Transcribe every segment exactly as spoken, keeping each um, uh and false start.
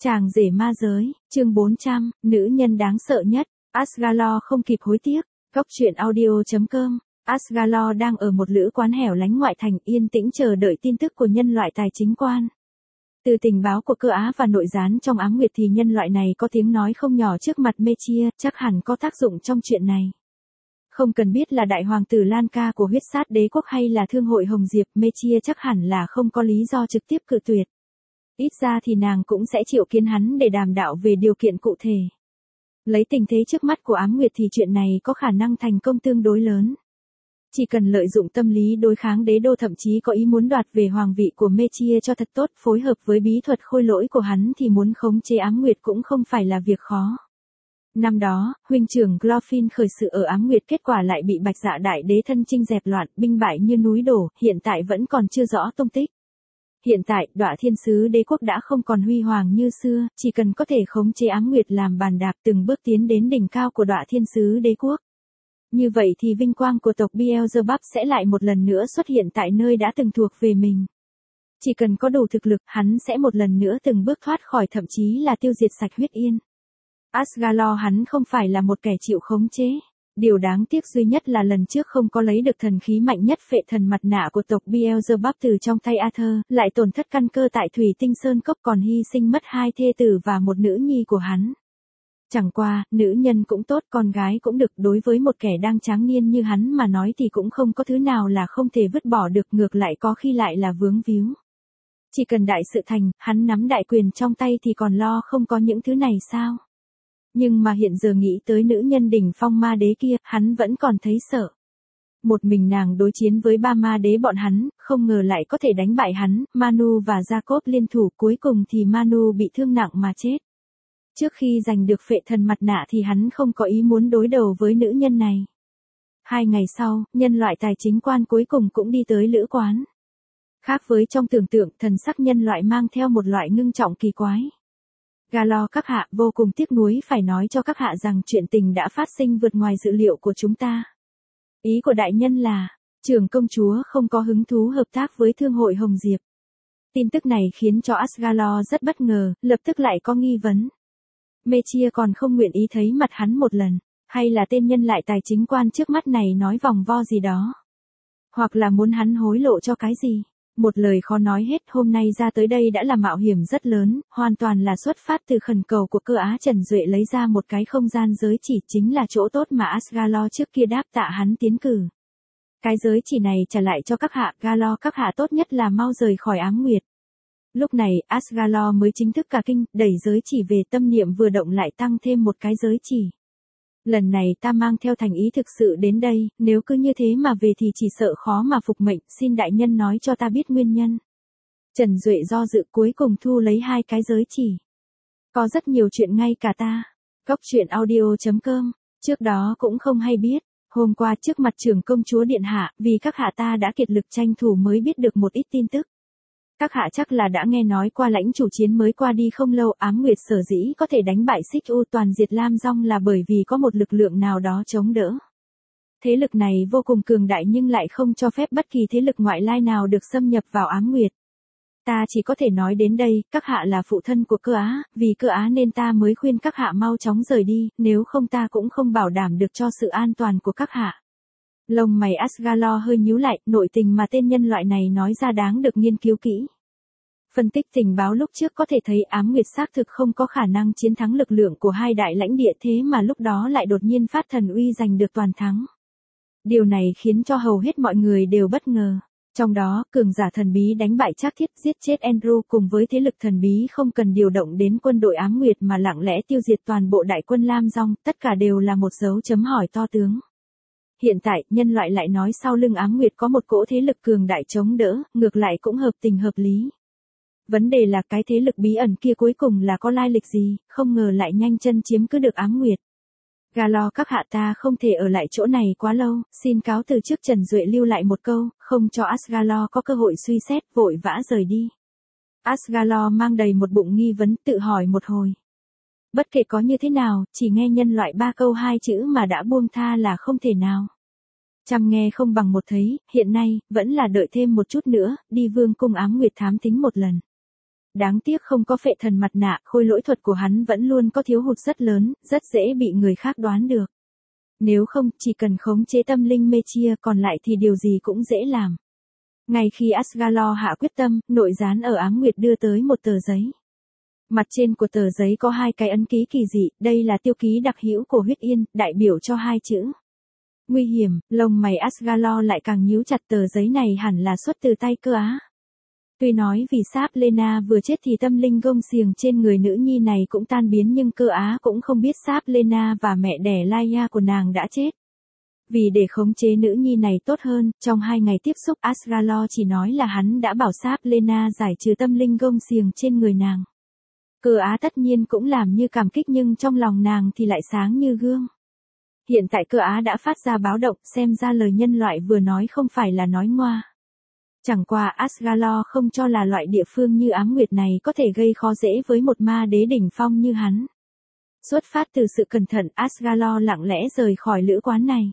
Chàng rể ma giới, chương bốn trăm, nữ nhân đáng sợ nhất, Asgalor không kịp hối tiếc, góc truyện audio chấm com. Asgalor đang ở một lữ quán hẻo lánh ngoại thành yên tĩnh chờ đợi tin tức của nhân loại tài chính quan. Từ tình báo của cơ á và nội gián trong ám nguyệt thì nhân loại này có tiếng nói không nhỏ trước mặt Mechia, chắc hẳn có tác dụng trong chuyện này. Không cần biết là đại hoàng tử Lanka của huyết sát đế quốc hay là thương hội Hồng Diệp, Mechia chắc hẳn là không có lý do trực tiếp cự tuyệt. Ít ra thì nàng cũng sẽ triệu kiến hắn để đàm đạo về điều kiện cụ thể. Lấy tình thế trước mắt của ám nguyệt thì chuyện này có khả năng thành công tương đối lớn. Chỉ cần lợi dụng tâm lý đối kháng đế đô thậm chí có ý muốn đoạt về hoàng vị của Mechia cho thật tốt phối hợp với bí thuật khôi lỗi của hắn thì muốn khống chế ám nguyệt cũng không phải là việc khó. Năm đó, huynh trưởng Glorfin khởi sự ở ám nguyệt kết quả lại bị bạch dạ đại đế thân chinh dẹp loạn, binh bại như núi đổ, hiện tại vẫn còn chưa rõ tung tích. Hiện tại, Đọa Thiên Sứ đế quốc đã không còn huy hoàng như xưa, chỉ cần có thể khống chế ám nguyệt làm bàn đạp từng bước tiến đến đỉnh cao của Đọa Thiên Sứ đế quốc. Như vậy thì vinh quang của tộc Beelzebub sẽ lại một lần nữa xuất hiện tại nơi đã từng thuộc về mình. Chỉ cần có đủ thực lực, hắn sẽ một lần nữa từng bước thoát khỏi thậm chí là tiêu diệt sạch huyết yên. Asgalor hắn không phải là một kẻ chịu khống chế. Điều đáng tiếc duy nhất là lần trước không có lấy được thần khí mạnh nhất phệ thần mặt nạ của tộc Beelzebub từ trong tay Arthur, lại tổn thất căn cơ tại Thủy Tinh Sơn Cốc còn hy sinh mất hai thê tử và một nữ nhi của hắn. Chẳng qua, nữ nhân cũng tốt, con gái cũng được, đối với một kẻ đang tráng niên như hắn mà nói thì cũng không có thứ nào là không thể vứt bỏ được, ngược lại có khi lại là vướng víu. Chỉ cần đại sự thành, hắn nắm đại quyền trong tay thì còn lo không có những thứ này sao? Nhưng mà hiện giờ nghĩ tới nữ nhân đỉnh phong ma đế kia, hắn vẫn còn thấy sợ. Một mình nàng đối chiến với ba ma đế bọn hắn, không ngờ lại có thể đánh bại hắn, Manu và Jacob liên thủ, cuối cùng thì Manu bị thương nặng mà chết. Trước khi giành được phệ thần mặt nạ thì hắn không có ý muốn đối đầu với nữ nhân này. Hai ngày sau, nhân loại tài chính quan cuối cùng cũng đi tới lữ quán. Khác với trong tưởng tượng, thần sắc nhân loại mang theo một loại ngưng trọng kỳ quái. Galor các hạ, vô cùng tiếc nuối phải nói cho các hạ rằng chuyện tình đã phát sinh vượt ngoài dự liệu của chúng ta. Ý của đại nhân là, trưởng công chúa không có hứng thú hợp tác với thương hội Hồng Diệp. Tin tức này khiến cho Asgalor rất bất ngờ, lập tức lại có nghi vấn. Mechia còn không nguyện ý thấy mặt hắn một lần, hay là tên nhân lại tài chính quan trước mắt này nói vòng vo gì đó. Hoặc là muốn hắn hối lộ cho cái gì. Một lời khó nói hết, hôm nay ra tới đây đã là mạo hiểm rất lớn, hoàn toàn là xuất phát từ khẩn cầu của cơ á Trần Duệ lấy ra một cái không gian giới chỉ, chính là chỗ tốt mà Asgalor trước kia đáp tạ hắn tiến cử. Cái giới chỉ này trả lại cho các hạ, Galor các hạ tốt nhất là mau rời khỏi ám nguyệt. Lúc này, Asgalor mới chính thức cả kinh, đẩy giới chỉ về, tâm niệm vừa động lại tăng thêm một cái giới chỉ. Lần này ta mang theo thành ý thực sự đến đây, nếu cứ như thế mà về thì chỉ sợ khó mà phục mệnh, xin đại nhân nói cho ta biết nguyên nhân. Trần Duệ do dự cuối cùng thu lấy hai cái giới chỉ. Có rất nhiều chuyện ngay cả ta. Góc truyện audio chấm com, trước đó cũng không hay biết. Hôm qua trước mặt trưởng công chúa điện hạ, vì các hạ ta đã kiệt lực tranh thủ mới biết được một ít tin tức. Các hạ chắc là đã nghe nói qua lãnh chủ chiến mới qua đi không lâu, ám nguyệt sở dĩ có thể đánh bại Xích U toàn diệt Lam Dong là bởi vì có một lực lượng nào đó chống đỡ. Thế lực này vô cùng cường đại nhưng lại không cho phép bất kỳ thế lực ngoại lai nào được xâm nhập vào ám nguyệt. Ta chỉ có thể nói đến đây, các hạ là phụ thân của cơ á, vì cơ á nên ta mới khuyên các hạ mau chóng rời đi, nếu không ta cũng không bảo đảm được cho sự an toàn của các hạ. Lông mày Asgalor hơi nhíu lại, nội tình mà tên nhân loại này nói ra đáng được nghiên cứu kỹ. Phân tích tình báo lúc trước có thể thấy ám nguyệt xác thực không có khả năng chiến thắng lực lượng của hai đại lãnh địa, thế mà lúc đó lại đột nhiên phát thần uy giành được toàn thắng. Điều này khiến cho hầu hết mọi người đều bất ngờ. Trong đó, cường giả thần bí đánh bại Trác Thiết, giết chết Andrew cùng với thế lực thần bí không cần điều động đến quân đội ám nguyệt mà lặng lẽ tiêu diệt toàn bộ đại quân Lam Dong, tất cả đều là một dấu chấm hỏi to tướng. Hiện tại, nhân loại lại nói sau lưng ám nguyệt có một cỗ thế lực cường đại chống đỡ, ngược lại cũng hợp tình hợp lý. Vấn đề là cái thế lực bí ẩn kia cuối cùng là có lai lịch gì, không ngờ lại nhanh chân chiếm cứ được ám nguyệt. Galor các hạ, ta không thể ở lại chỗ này quá lâu, xin cáo từ trước. Trần Duệ lưu lại một câu, không cho Asgalor có cơ hội suy xét, vội vã rời đi. Asgalor mang đầy một bụng nghi vấn, tự hỏi một hồi. Bất kể có như thế nào, chỉ nghe nhân loại ba câu hai chữ mà đã buông tha là không thể nào. Trăm nghe không bằng một thấy, hiện nay, vẫn là đợi thêm một chút nữa, đi vương cung ám nguyệt thám thính một lần. Đáng tiếc không có phệ thần mặt nạ, khôi lỗi thuật của hắn vẫn luôn có thiếu hụt rất lớn, rất dễ bị người khác đoán được. Nếu không, chỉ cần khống chế tâm linh Mechia còn lại thì điều gì cũng dễ làm. Ngay khi Asgalor hạ quyết tâm, nội gián ở ám nguyệt đưa tới một tờ giấy. Mặt trên của tờ giấy có hai cái ấn ký kỳ dị, đây là tiêu ký đặc hữu của huyết yên, đại biểu cho hai chữ. Nguy hiểm, lông mày Asgalor lại càng nhíu chặt, tờ giấy này hẳn là xuất từ tay Cơ Á. Tuy nói vì Sáp Lena vừa chết thì tâm linh gông xiềng trên người nữ nhi này cũng tan biến, nhưng Cơ Á cũng không biết Sáp Lena và mẹ đẻ Laia của nàng đã chết. Vì để khống chế nữ nhi này tốt hơn, trong hai ngày tiếp xúc Asgalor chỉ nói là hắn đã bảo Sáp Lena giải trừ tâm linh gông xiềng trên người nàng. Cơ Á tất nhiên cũng làm như cảm kích, nhưng trong lòng nàng thì lại sáng như gương. Hiện tại Cơ Á đã phát ra báo động, xem ra lời nhân loại vừa nói không phải là nói ngoa. Chẳng qua Asgalor không cho là loại địa phương như ám nguyệt này có thể gây khó dễ với một ma đế đỉnh phong như hắn. Xuất phát từ sự cẩn thận, Asgalor lặng lẽ rời khỏi lữ quán này.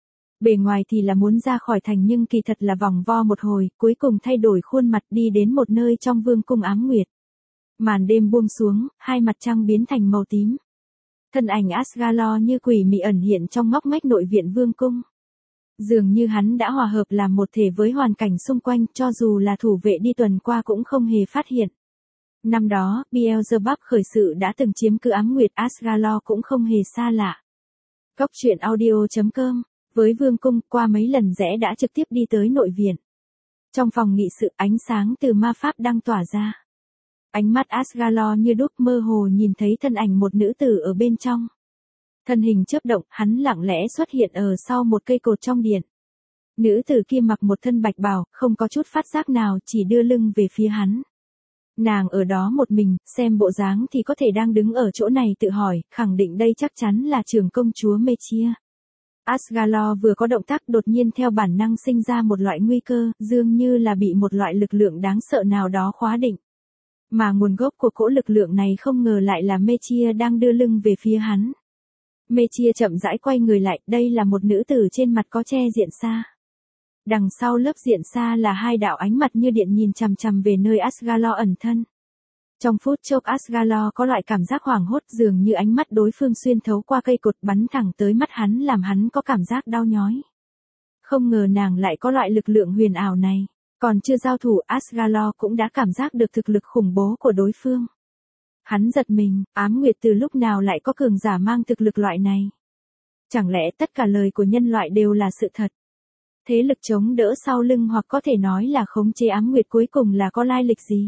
Bề ngoài thì là muốn ra khỏi thành, nhưng kỳ thật là vòng vo một hồi, cuối cùng thay đổi khuôn mặt đi đến một nơi trong vương cung ám nguyệt. Màn đêm buông xuống, hai mặt trăng biến thành màu tím. Thân ảnh Asgalor như quỷ mị ẩn hiện trong ngóc ngách nội viện vương cung. Dường như hắn đã hòa hợp làm một thể với hoàn cảnh xung quanh, cho dù là thủ vệ đi tuần qua cũng không hề phát hiện. Năm đó, Beelzebub khởi sự đã từng chiếm cứ ám nguyệt, Asgalor cũng không hề xa lạ. Cốc truyện audio chấm com, với vương cung, qua mấy lần rẽ đã trực tiếp đi tới nội viện. Trong phòng nghị sự, ánh sáng từ ma pháp đang tỏa ra. Ánh mắt Asgalor như đúc, mơ hồ nhìn thấy thân ảnh một nữ tử ở bên trong. Thân hình chớp động, hắn lặng lẽ xuất hiện ở sau một cây cột trong điện. Nữ tử kia mặc một thân bạch bào, không có chút phát giác nào, chỉ đưa lưng về phía hắn. Nàng ở đó một mình, xem bộ dáng thì có thể đang đứng ở chỗ này tự hỏi, khẳng định đây chắc chắn là trưởng công chúa Mechia. Asgalor vừa có động tác, đột nhiên theo bản năng sinh ra một loại nguy cơ, dường như là bị một loại lực lượng đáng sợ nào đó khóa định. Mà nguồn gốc của cỗ lực lượng này không ngờ lại là Mechia đang đưa lưng về phía hắn. Mechia chậm rãi quay người lại, đây là một nữ tử trên mặt có che diện sa. Đằng sau lớp diện sa là hai đạo ánh mặt như điện nhìn chằm chằm về nơi Asgalor ẩn thân. Trong phút chốc Asgalor có loại cảm giác hoảng hốt, dường như ánh mắt đối phương xuyên thấu qua cây cột bắn thẳng tới mắt hắn, làm hắn có cảm giác đau nhói. Không ngờ nàng lại có loại lực lượng huyền ảo này. Còn chưa giao thủ, Asgalor cũng đã cảm giác được thực lực khủng bố của đối phương. Hắn giật mình, ám nguyệt từ lúc nào lại có cường giả mang thực lực loại này? Chẳng lẽ tất cả lời của nhân loại đều là sự thật? Thế lực chống đỡ sau lưng, hoặc có thể nói là khống chế ám nguyệt cuối cùng là có lai lịch gì?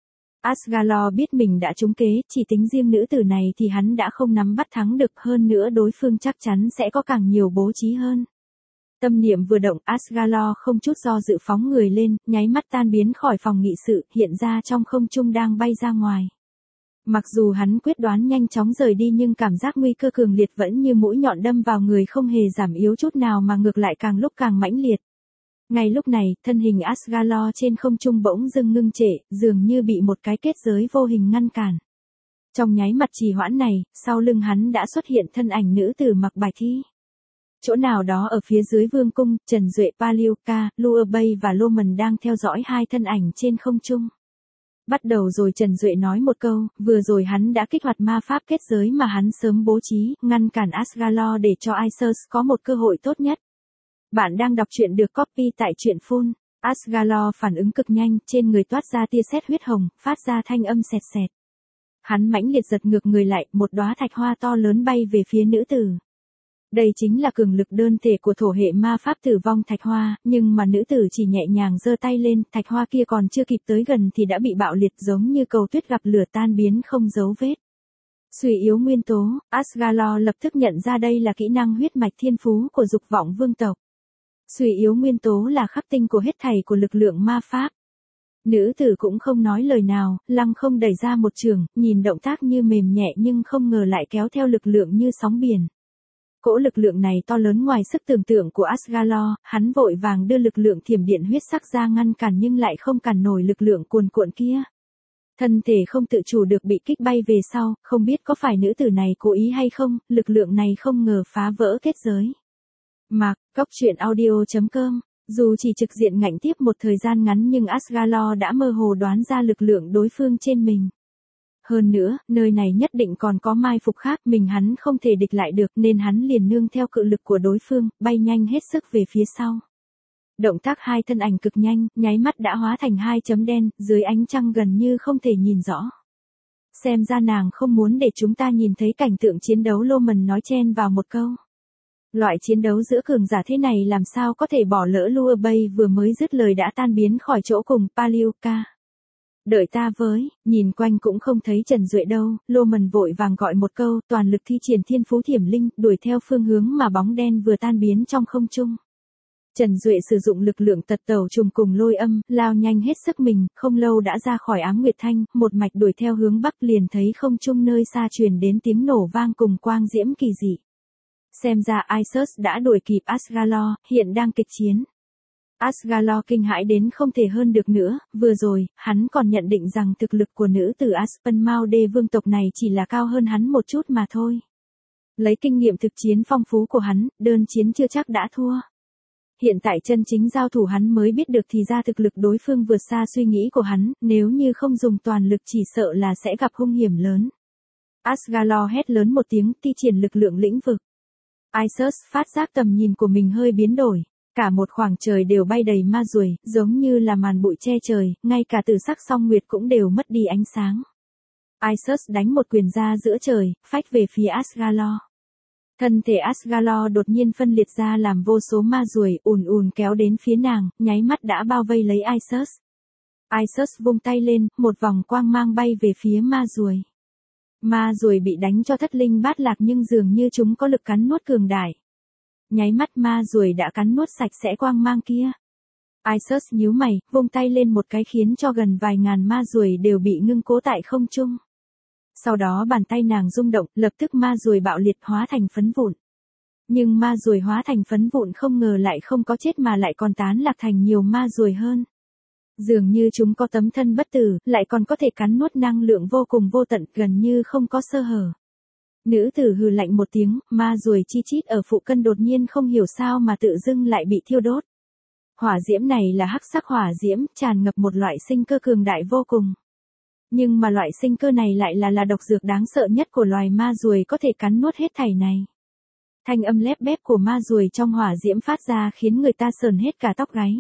Asgalor biết mình đã trúng kế, chỉ tính riêng nữ tử này thì hắn đã không nắm bắt thắng được, hơn nữa đối phương chắc chắn sẽ có càng nhiều bố trí hơn. Tâm niệm vừa động, Asgalor không chút do dự phóng người lên, nháy mắt tan biến khỏi phòng nghị sự, hiện ra trong không trung đang bay ra ngoài. Mặc dù hắn quyết đoán nhanh chóng rời đi, nhưng cảm giác nguy cơ cường liệt vẫn như mũi nhọn đâm vào người, không hề giảm yếu chút nào mà ngược lại càng lúc càng mãnh liệt. Ngay lúc này, thân hình Asgalor trên không trung bỗng dưng ngưng trệ, dường như bị một cái kết giới vô hình ngăn cản. Trong nháy mắt trì hoãn này, sau lưng hắn đã xuất hiện thân ảnh nữ tử mặc bạch y. Chỗ nào đó ở phía dưới vương cung, Trần Duệ, Palioka, Luobay và Loman đang theo dõi hai thân ảnh trên không trung. Bắt đầu rồi, Trần Duệ nói một câu, vừa rồi hắn đã kích hoạt ma pháp kết giới mà hắn sớm bố trí, ngăn cản Asgalor để cho Isus có một cơ hội tốt nhất. Bạn đang đọc truyện được copy tại truyện phun. Asgalor phản ứng cực nhanh, trên người toát ra tia sét huyết hồng, phát ra thanh âm sẹt sẹt. Hắn mãnh liệt giật ngược người lại, một đóa thạch hoa to lớn bay về phía nữ tử. Đây chính là cường lực đơn thể của thổ hệ ma pháp tử vong thạch hoa, nhưng mà nữ tử chỉ nhẹ nhàng giơ tay lên, thạch hoa kia còn chưa kịp tới gần thì đã bị bạo liệt, giống như cầu tuyết gặp lửa, tan biến không dấu vết. Suy yếu nguyên tố, Asgalor lập tức nhận ra đây là kỹ năng huyết mạch thiên phú của dục vọng vương tộc. Suy yếu nguyên tố là khắc tinh của hết thảy của lực lượng ma pháp. Nữ tử cũng không nói lời nào, lăng không đẩy ra một trường, nhìn động tác như mềm nhẹ nhưng không ngờ lại kéo theo lực lượng như sóng biển. Cỗ lực lượng này to lớn ngoài sức tưởng tượng của Asgalor, hắn vội vàng đưa lực lượng thiểm điện huyết sắc ra ngăn cản, nhưng lại không cản nổi lực lượng cuồn cuộn kia. Thân thể không tự chủ được bị kích bay về sau, không biết có phải nữ tử này cố ý hay không, lực lượng này không ngờ phá vỡ kết giới. Mạc, cốc truyện audio chấm com Dù chỉ trực diện ngạnh tiếp một thời gian ngắn nhưng Asgalor đã mơ hồ đoán ra lực lượng đối phương trên mình. Hơn nữa, nơi này nhất định còn có mai phục khác, mình hắn không thể địch lại được nên hắn liền nương theo cự lực của đối phương, bay nhanh hết sức về phía sau. Động tác hai thân ảnh cực nhanh, nháy mắt đã hóa thành hai chấm đen, dưới ánh trăng gần như không thể nhìn rõ. Xem ra nàng không muốn để chúng ta nhìn thấy cảnh tượng chiến đấu, Loman nói chen vào một câu. Loại chiến đấu giữa cường giả thế này làm sao có thể bỏ lỡ. Lua Bay vừa mới dứt lời đã tan biến khỏi chỗ cùng. Palliuca, đợi ta với, nhìn quanh cũng không thấy Trần Duệ đâu, Loman vội vàng gọi một câu, toàn lực thi triển thiên phú thiểm linh, đuổi theo phương hướng mà bóng đen vừa tan biến trong không trung. Trần Duệ sử dụng lực lượng tật tẩu trùng cùng lôi âm, lao nhanh hết sức mình, không lâu đã ra khỏi Ám Nguyệt Thanh, một mạch đuổi theo hướng bắc, liền thấy không trung nơi xa truyền đến tiếng nổ vang cùng quang diễm kỳ dị. Xem ra Isus đã đuổi kịp Asgalor, hiện đang kịch chiến. Asgalor kinh hãi đến không thể hơn được nữa, vừa rồi, hắn còn nhận định rằng thực lực của nữ tử Aspinmalde vương tộc này chỉ là cao hơn hắn một chút mà thôi. Lấy kinh nghiệm thực chiến phong phú của hắn, đơn chiến chưa chắc đã thua. Hiện tại chân chính giao thủ hắn mới biết được thì ra thực lực đối phương vượt xa suy nghĩ của hắn, nếu như không dùng toàn lực chỉ sợ là sẽ gặp hung hiểm lớn. Asgalor hét lớn một tiếng, thi triển lực lượng lĩnh vực. Isus phát giác tầm nhìn của mình hơi biến đổi. Cả một khoảng trời đều bay đầy ma ruồi, giống như là màn bụi che trời, ngay cả tử sắc song nguyệt cũng đều mất đi ánh sáng. Isus đánh một quyền ra giữa trời, phách về phía Asgalor. Thân thể Asgalor đột nhiên phân liệt ra làm vô số ma ruồi ùn ùn kéo đến phía nàng, nháy mắt đã bao vây lấy Isus. Isus vung tay lên, một vòng quang mang bay về phía ma ruồi. Ma ruồi bị đánh cho thất linh bát lạc nhưng dường như chúng có lực cắn nuốt cường đại. Nháy mắt ma ruồi đã cắn nuốt sạch sẽ quang mang kia. Isus nhíu mày, vung tay lên một cái khiến cho gần vài ngàn ma ruồi đều bị ngưng cố tại không trung. Sau đó bàn tay nàng rung động, lập tức ma ruồi bạo liệt hóa thành phấn vụn. Nhưng ma ruồi hóa thành phấn vụn không ngờ lại không có chết mà lại còn tán lạc thành nhiều ma ruồi hơn. Dường như chúng có tấm thân bất tử, lại còn có thể cắn nuốt năng lượng vô cùng vô tận, gần như không có sơ hở. Nữ tử hừ lạnh một tiếng, ma ruồi chi chít ở phụ cân đột nhiên không hiểu sao mà tự dưng lại bị thiêu đốt. Hỏa diễm này là hắc sắc hỏa diễm, tràn ngập một loại sinh cơ cường đại vô cùng. Nhưng mà loại sinh cơ này lại là là độc dược đáng sợ nhất của loài ma ruồi, có thể cắn nuốt hết thảy này. Thanh âm lép bép của ma ruồi trong hỏa diễm phát ra khiến người ta sờn hết cả tóc gáy.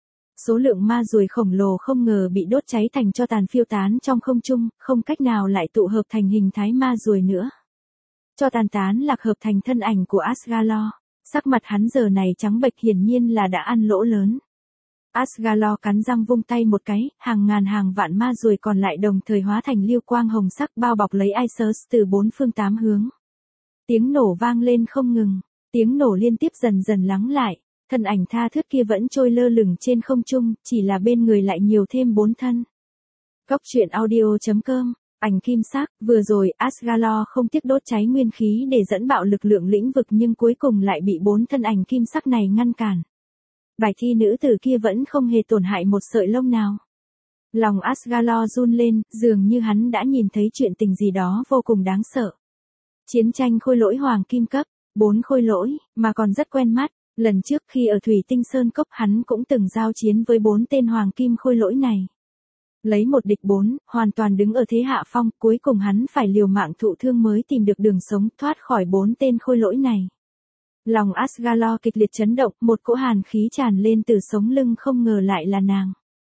Số lượng ma ruồi khổng lồ không ngờ bị đốt cháy thành tro tàn phiêu tán trong không trung, không cách nào lại tụ hợp thành hình thái ma ruồi nữa. Cho tàn tán lạc hợp thành thân ảnh của Asgalor, sắc mặt hắn giờ này trắng bệch, hiển nhiên là đã ăn lỗ lớn. Asgalor cắn răng vung tay một cái, hàng ngàn hàng vạn ma ruồi còn lại đồng thời hóa thành lưu quang hồng sắc bao bọc lấy Isus từ bốn phương tám hướng. Tiếng nổ vang lên không ngừng, tiếng nổ liên tiếp dần dần lắng lại, thân ảnh tha thướt kia vẫn trôi lơ lửng trên không trung, chỉ là bên người lại nhiều thêm bốn thân. Góc truyện audio chấm com. Ảnh kim sắc, vừa rồi Asgalor không tiếc đốt cháy nguyên khí để dẫn bạo lực lượng lĩnh vực nhưng cuối cùng lại bị bốn thân ảnh kim sắc này ngăn cản. Bài thi nữ tử kia vẫn không hề tổn hại một sợi lông nào. Lòng Asgalor run lên, dường như hắn đã nhìn thấy chuyện tình gì đó vô cùng đáng sợ. Chiến tranh khôi lỗi hoàng kim cấp, bốn khôi lỗi, mà còn rất quen mắt. Lần trước khi ở Thủy Tinh Sơn Cốc hắn cũng từng giao chiến với bốn tên hoàng kim khôi lỗi này. Lấy một địch bốn, hoàn toàn đứng ở thế hạ phong, cuối cùng hắn phải liều mạng thụ thương mới tìm được đường sống thoát khỏi bốn tên khôi lỗi này. Lòng Asgalor kịch liệt chấn động, một cỗ hàn khí tràn lên từ sống lưng, không ngờ lại là nàng.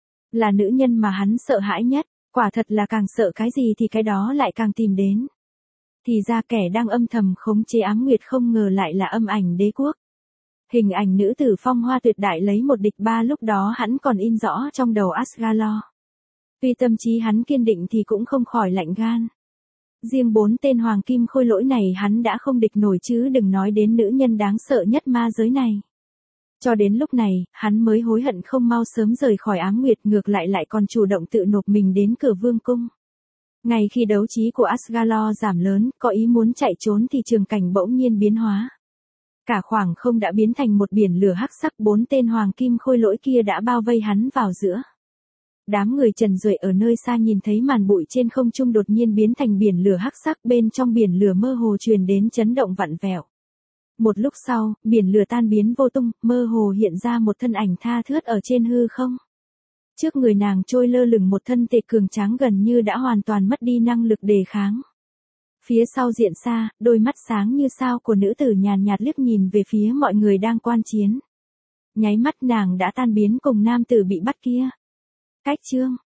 Là nữ nhân mà hắn sợ hãi nhất, quả thật là càng sợ cái gì thì cái đó lại càng tìm đến. Thì ra kẻ đang âm thầm khống chế Ám Nguyệt không ngờ lại là Âm Ảnh Đế Quốc. Hình ảnh nữ tử phong hoa tuyệt đại lấy một địch ba lúc đó hắn còn in rõ trong đầu Asgalor. Tuy tâm trí hắn kiên định thì cũng không khỏi lạnh gan. Riêng bốn tên hoàng kim khôi lỗi này hắn đã không địch nổi chứ đừng nói đến nữ nhân đáng sợ nhất ma giới này. Cho đến lúc này, hắn mới hối hận không mau sớm rời khỏi Ám Nguyệt, ngược lại lại còn chủ động tự nộp mình đến cửa vương cung. Ngay khi đấu trí của Asgalor giảm lớn, có ý muốn chạy trốn thì trường cảnh bỗng nhiên biến hóa. Cả khoảng không đã biến thành một biển lửa hắc sắc, bốn tên hoàng kim khôi lỗi kia đã bao vây hắn vào giữa. Đám người Trần Duệ ở nơi xa nhìn thấy màn bụi trên không trung đột nhiên biến thành biển lửa hắc sắc, bên trong biển lửa mơ hồ truyền đến chấn động vặn vẹo. Một lúc sau, biển lửa tan biến vô tung, mơ hồ hiện ra một thân ảnh tha thướt ở trên hư không. Trước người nàng trôi lơ lửng một thân thể cường tráng gần như đã hoàn toàn mất đi năng lực đề kháng. Phía sau diện xa, đôi mắt sáng như sao của nữ tử nhàn nhạt liếc nhìn về phía mọi người đang quan chiến. Nháy mắt nàng đã tan biến cùng nam tử bị bắt kia. Cách chương